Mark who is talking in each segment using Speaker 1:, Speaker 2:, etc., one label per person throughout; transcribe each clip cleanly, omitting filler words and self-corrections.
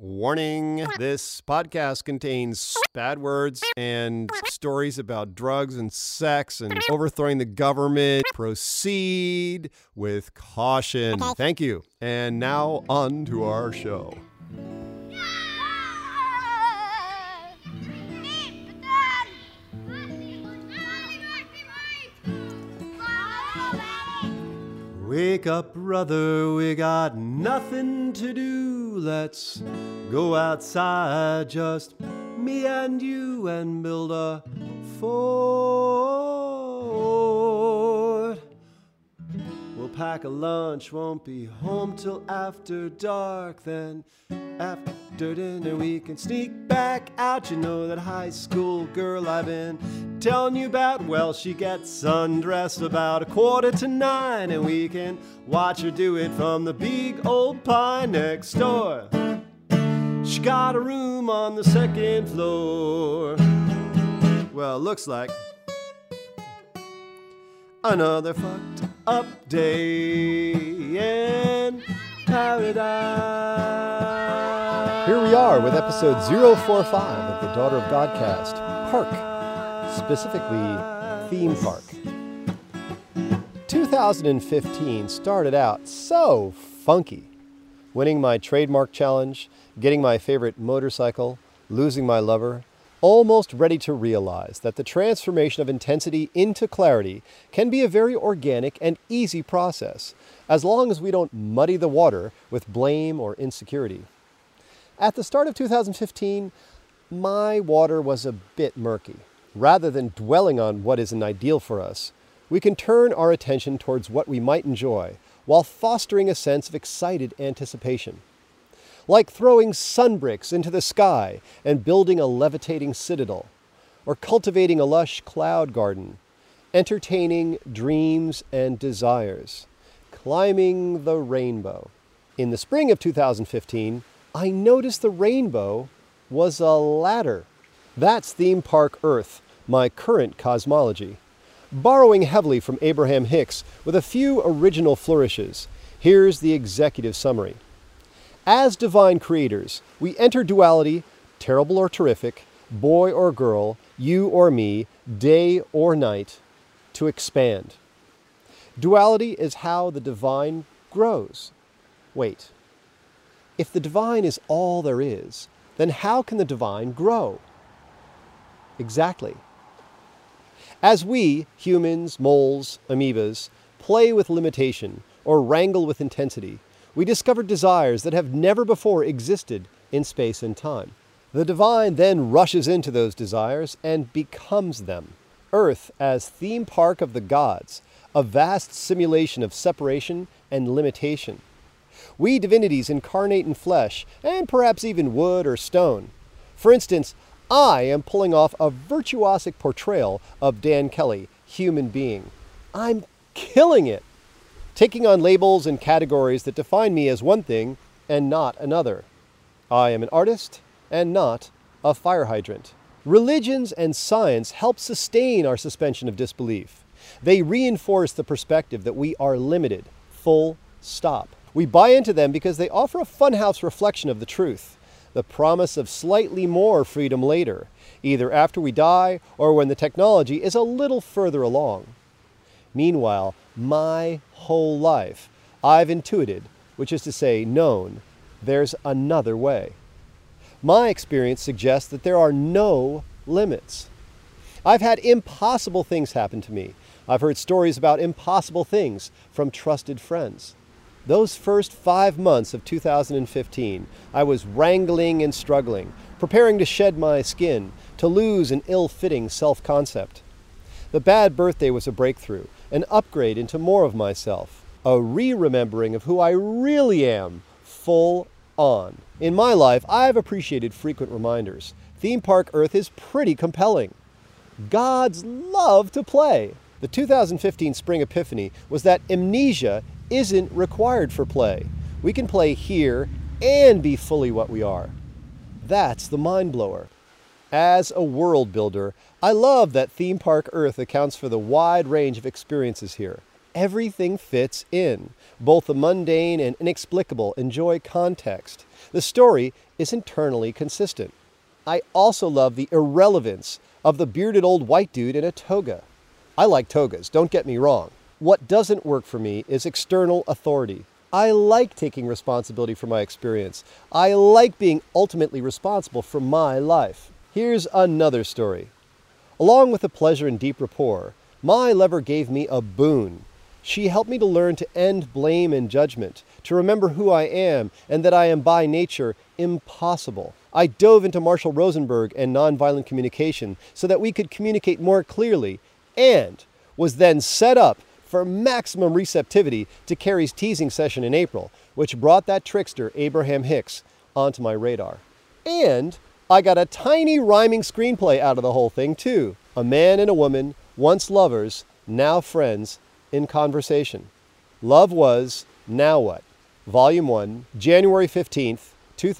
Speaker 1: Warning, this podcast contains bad words and stories about drugs and sex and overthrowing the government. Proceed with caution. Thank you. And now on to our show. Wake up, brother, we got nothing to do. Let's go outside, just me and you, and build a fort. We'll pack a lunch, won't be home till after dark. Then after dinner we can sneak back out. You know that high school girl I've been telling you about? Well, she gets undressed about 8:45, and we can watch her do it from the big old pine next door. She got a room on the second floor. Well, looks like another fucked up day in paradise.
Speaker 2: Here we are with episode 045 of the Daughter of Godcast, Park, specifically theme park. 2015 started out so funky. Winning my trademark challenge, getting my favorite motorcycle, losing my lover, almost ready to realize that the transformation of intensity into clarity can be a very organic and easy process, as long as we don't muddy the water with blame or insecurity. At the start of 2015, my water was a bit murky. Rather than dwelling on what isn't ideal for us, we can turn our attention towards what we might enjoy while fostering a sense of excited anticipation. Like throwing sunbricks into the sky and building a levitating citadel, or cultivating a lush cloud garden, entertaining dreams and desires, climbing the rainbow. In the spring of 2015, I noticed the rainbow was a ladder. That's theme park Earth, my current cosmology. Borrowing heavily from Abraham Hicks with a few original flourishes, here's the executive summary. As divine creators, we enter duality, terrible or terrific, boy or girl, you or me, day or night, to expand. Duality is how the divine grows. Wait, if the divine is all there is, then how can the divine grow? Exactly. As we, humans, moles, amoebas, play with limitation or wrangle with intensity, we discover desires that have never before existed in space and time. The divine then rushes into those desires and becomes them. Earth as theme park of the gods, a vast simulation of separation and limitation. We divinities incarnate in flesh, and perhaps even wood or stone. For instance, I am pulling off a virtuosic portrayal of Dan Kelly, human being. I'm killing it, taking on labels and categories that define me as one thing and not another. I am an artist and not a fire hydrant. Religions and science help sustain our suspension of disbelief. They reinforce the perspective that we are limited, full stop. We buy into them because they offer a funhouse reflection of the truth. The promise of slightly more freedom later, either after we die or when the technology is a little further along. Meanwhile, my whole life, I've intuited, which is to say known, there's another way. My experience suggests that there are no limits. I've had impossible things happen to me. I've heard stories about impossible things from trusted friends. Those first 5 months of 2015, I was wrangling and struggling, preparing to shed my skin, to lose an ill-fitting self-concept. The bad birthday was a breakthrough, an upgrade into more of myself, a re-remembering of who I really am, full on. In my life, I've appreciated frequent reminders. Theme Park Earth is pretty compelling. Gods love to play. The 2015 Spring Epiphany was that amnesia isn't required for play. We can play here and be fully what we are. That's the mind blower. As a world builder, I love that Theme Park Earth accounts for the wide range of experiences here. Everything fits in. Both the mundane and inexplicable enjoy context. The story is internally consistent. I also love the irrelevance of the bearded old white dude in a toga. I like togas, don't get me wrong. What doesn't work for me is external authority. I like taking responsibility for my experience. I like being ultimately responsible for my life. Here's another story. Along with the pleasure and deep rapport, my lover gave me a boon. She helped me to learn to end blame and judgment, to remember who I am and that I am by nature impossible. I dove into Marshall Rosenberg and nonviolent communication so that we could communicate more clearly, and was then set up for maximum receptivity to Carrie's teasing session in April, which brought that trickster Abraham Hicks onto my radar. And I got a tiny rhyming screenplay out of the whole thing too. A man and a woman, once lovers, now friends, in conversation. Love Was, Now What? Volume 1, January 15th,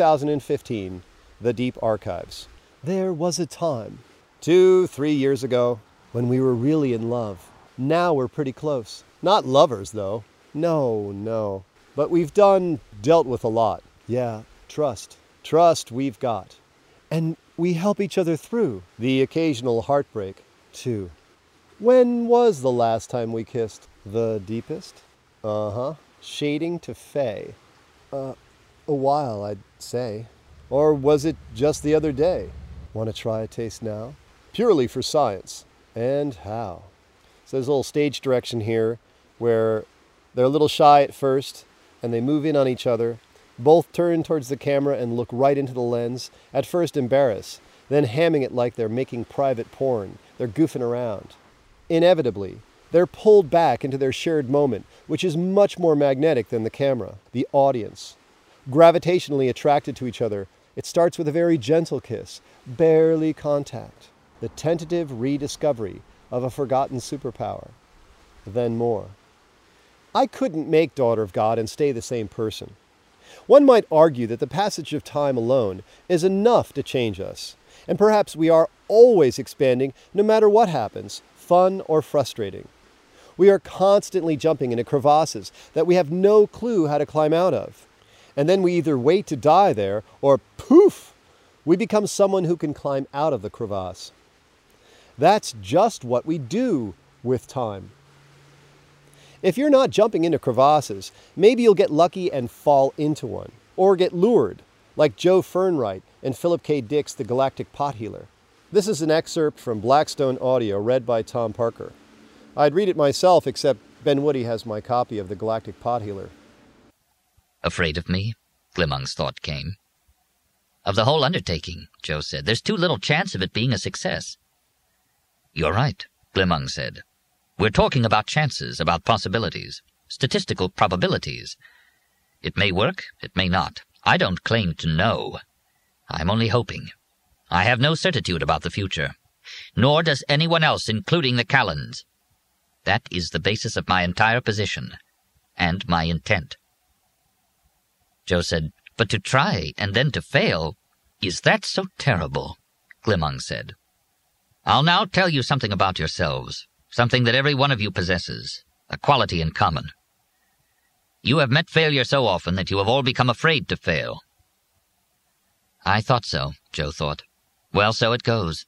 Speaker 2: 2015, The Deep Archives. There was a time, 2-3 years ago, when we were really in love. Now we're pretty close. Not lovers, though. No. But we've dealt with a lot. Yeah, trust. Trust we've got. And we help each other through the occasional heartbreak, too. When was the last time we kissed? The deepest? Shading to Faye. A while, I'd say. Or was it just the other day? Want to try a taste now? Purely for science. And how? So there's a little stage direction here where they're a little shy at first and they move in on each other. Both turn towards the camera and look right into the lens, at first embarrassed, then hamming it like they're making private porn. They're goofing around. Inevitably, they're pulled back into their shared moment, which is much more magnetic than the camera, the audience. Gravitationally attracted to each other, it starts with a very gentle kiss, barely contact, the tentative rediscovery of a forgotten superpower. Then more. I couldn't make Daughter of God and stay the same person. One might argue that the passage of time alone is enough to change us, and perhaps we are always expanding no matter what happens, fun or frustrating. We are constantly jumping into crevasses that we have no clue how to climb out of. And then we either wait to die there, or poof, we become someone who can climb out of the crevasse. That's just what we do with time. If you're not jumping into crevasses, maybe you'll get lucky and fall into one, or get lured, like Joe Fernwright and Philip K. Dick's The Galactic Pot Healer. This is an excerpt from Blackstone Audio read by Tom Parker. I'd read it myself, except Ben Woody has my copy of The Galactic Pot Healer.
Speaker 3: Afraid of me? Glimung's thought came. Of the whole undertaking, Joe said. There's too little chance of it being a success. You're right, Glimung said. We're talking about chances, about possibilities, statistical probabilities. It may work, it may not. I don't claim to know. I'm only hoping. I have no certitude about the future, nor does anyone else, including the Callans. That is the basis of my entire position, and my intent. Joe said, but to try and then to fail, is that so terrible? Glimung said. I'll now tell you something about yourselves, something that every one of you possesses, a quality in common. You have met failure so often that you have all become afraid to fail. I thought so, Joe thought. Well, so it goes.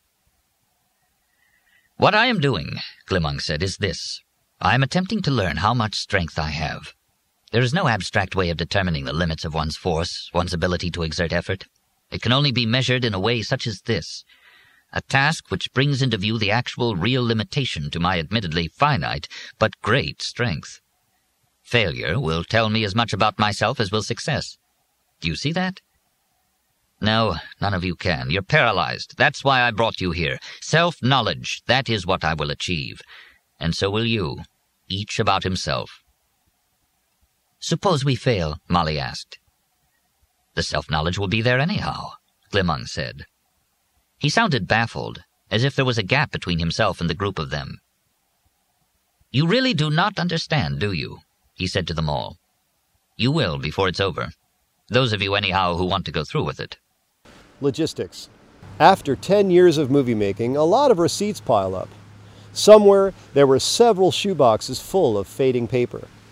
Speaker 3: What I am doing, Glimung said, is this. I am attempting to learn how much strength I have. There is no abstract way of determining the limits of one's force, one's ability to exert effort. It can only be measured in a way such as this, a task which brings into view the actual real limitation to my admittedly finite but great strength. Failure will tell me as much about myself as will success. Do you see that? No, none of you can. You're paralyzed. That's why I brought you here. Self-knowledge, that is what I will achieve. And so will you, each about himself. Suppose we fail, Molly asked. The self-knowledge will be there anyhow, Glimung said. He sounded baffled, as if there was a gap between himself and the group of them. You really do not understand, do you? He said to them all. You will before it's over. Those of you anyhow who want to go through with it.
Speaker 2: Logistics. After 10 years of movie making, a lot of receipts pile up. Somewhere, there were several shoeboxes full of fading paper.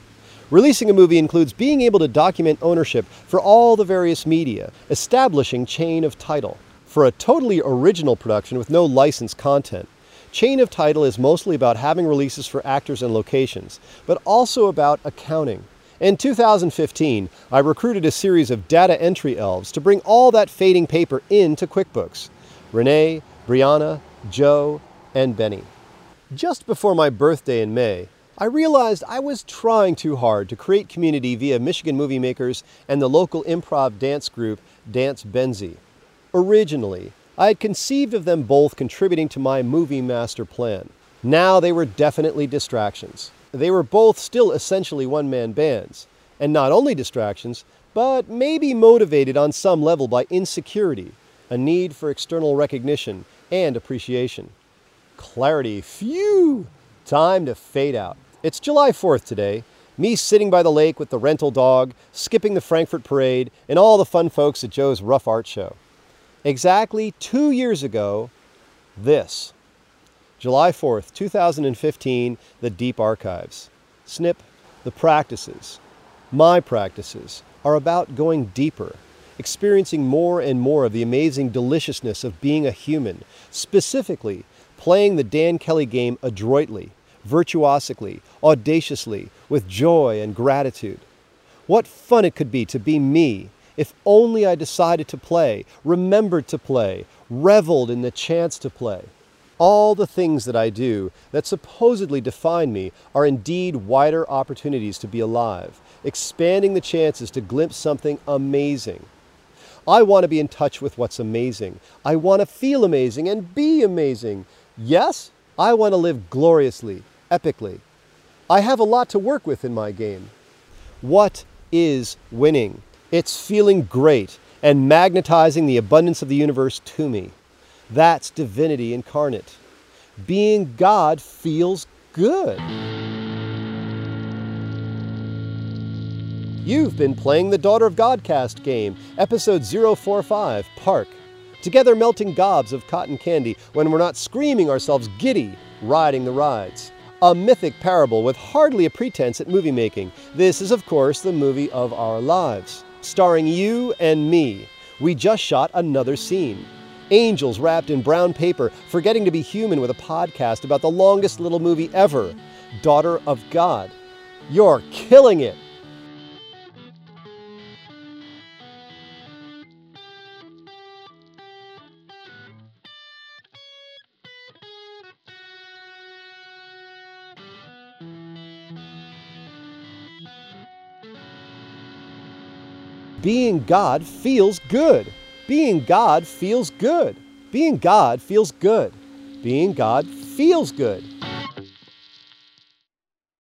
Speaker 2: Releasing a movie includes being able to document ownership for all the various media, establishing chain of title. For a totally original production with no licensed content, chain of title is mostly about having releases for actors and locations, but also about accounting. In 2015, I recruited a series of data entry elves to bring all that fading paper into QuickBooks. Renee, Brianna, Joe, and Benny. Just before my birthday in May, I realized I was trying too hard to create community via Michigan Movie Makers and the local improv dance group Dance Benzie. Originally, I had conceived of them both contributing to my movie master plan. Now they were definitely distractions. They were both still essentially one-man bands, and not only distractions, but maybe motivated on some level by insecurity, a need for external recognition and appreciation. Clarity, phew! Time to fade out. It's July 4th today, me sitting by the lake with the rental dog, skipping the Frankfurt Parade, and all the fun folks at Joe's Rough Art Show. Exactly 2 years ago, this. July 4th, 2015, the Deep Archives. Snip, the practices, my practices, are about going deeper, experiencing more and more of the amazing deliciousness of being a human, specifically playing the Dan Kelly game adroitly, virtuosically, audaciously, with joy and gratitude. What fun it could be to be me, if only I decided to play, remembered to play, reveled in the chance to play. All the things that I do that supposedly define me are indeed wider opportunities to be alive, expanding the chances to glimpse something amazing. I want to be in touch with what's amazing. I want to feel amazing and be amazing. Yes, I want to live gloriously, epically. I have a lot to work with in my game. What is winning? It's feeling great and magnetizing the abundance of the universe to me. That's divinity incarnate. Being God feels good. You've been playing the Daughter of Godcast game, episode 045, Park. Together melting gobs of cotton candy when we're not screaming ourselves giddy riding the rides. A mythic parable with hardly a pretense at movie making. This is, of course, the movie of our lives. Starring you and me. We just shot another scene. Angels wrapped in brown paper, forgetting to be human with a podcast about the longest little movie ever, Daughter of God. You're killing it! Being God feels good. Being God feels good. Being God feels good. Being God feels good.